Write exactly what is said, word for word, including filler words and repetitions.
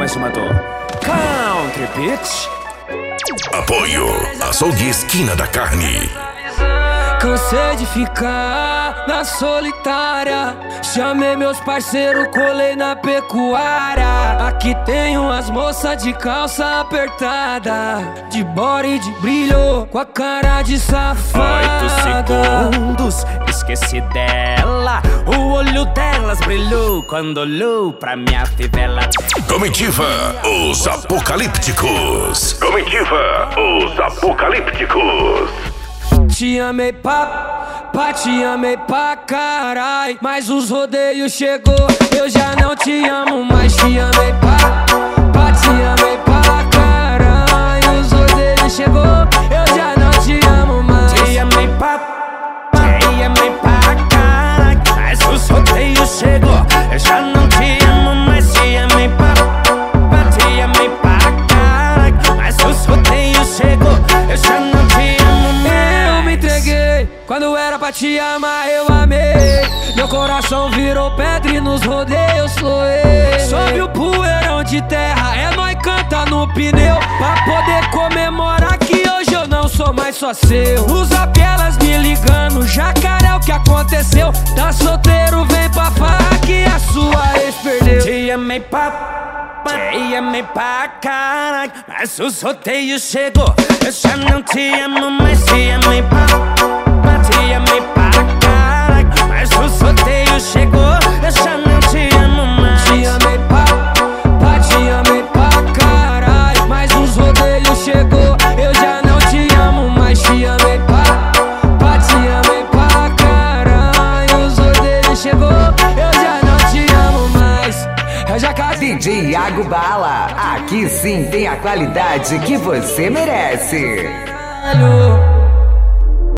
chamado Country Beat. Apoio Açougue Esquina da Carne. Cansei de ficar na solitária. Chamei meus parceiros, colei na pecuária. Aqui tem umas moças de calça apertada, de body de brilho, com a cara de safada. Oito segundos, esqueci dela. O olho delas brilhou quando olhou pra minha fivela. Comitiva Os Apocalípticos. Comitiva Os Apocalípticos. Te amei pra, pra te amei pra carai, mas os rodeios chegou, eu já não te amo mais. Te amei pra, pra te amei pra carai, os rodeios chegou, eu já não te amo mais. Te amei pra, te amei pra carai, mas os rodeios chegou, eu já não te amo mais. Te amei pra, pra te amei pra carai, mas os rodeios chegou, eu já não te amo mais. Quando era pra te amar eu amei, meu coração virou pedra e nos rodeios floei. Sobe o poeirão de terra, é nóis canta no pneu, pra poder comemorar que hoje eu não sou mais só seu. Nos zap elas me ligando, jacaré o que aconteceu. Tá solteiro, vem pra farra que a sua ex perdeu. Te amei pra, te amei pra caralho, mas os rodeios chegou, eu já não te amo mais. Te amei pra, te amei pra caralho, mas os rodeios chegou, eu já não te amo mais. Te amei pra, pra te amei pra caralho, mas os rodeios chegou, eu já não te amo mais. Te amei pra, pra te amei pra caralho, os rodeios chegou, eu já não te amo mais. Eu já D J Iago Bala, aqui sim tem a qualidade que você merece. Caralho.